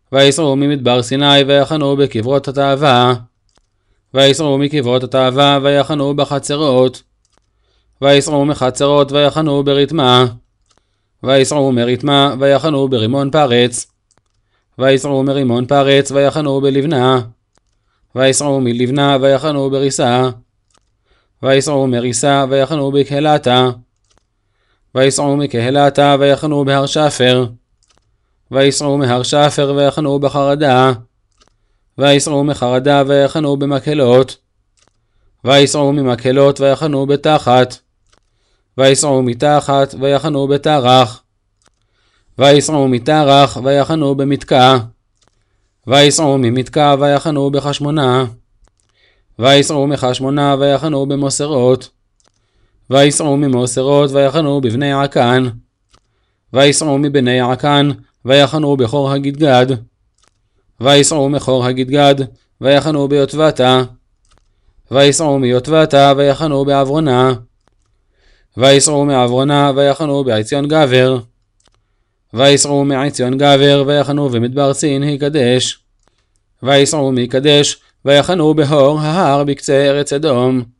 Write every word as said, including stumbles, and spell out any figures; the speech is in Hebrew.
ויסעו ממדבר סיני ויחנו בקברות התאווה. ויסעו מקברות התאווה ויחנו בחצרות. ויסעו מחצרות ויחנו ברתמה. ויסעו מרתמה ויחנו ברימון פרץ. ויסעו מרימון פרץ ויחנו בלבנה. ויסעו מלבנה ויחנו בריסה. ויסעו מריסה ויחנו בקהלתה. ויסעו מקהלתה ויחנו בהר שפר. ויסעו מהר שפר ויחנו בחרדה. ויסעו מחרדה ויחנו במקהלות. ויסעו ממקהלות ויחנו בתחת. ויסעו מתחת ויחנו בתרח. ויסעו מתרח ויחנו במתקע. ויסעו ממתקע ויחנו בחשמונה. ויסעו מחשמונה ויחנו במוסרות. ויסעו ממוסרות ויחנו בבני עקן. ויסעו מבני עקן ויחנו בחור הגדגד. ויסעו מחור הגדגד ויחנו ביוטבתה. ויסעו מיוטבתה ויחנו בעברונה. ויסעו מעברונה ויחנו בעציון גבר. ויסעו מעציון גבר ויחנו במדבר סין הקדש. ויסעו מקדש ויחנו בהור ההר בקצה ארץ אדום.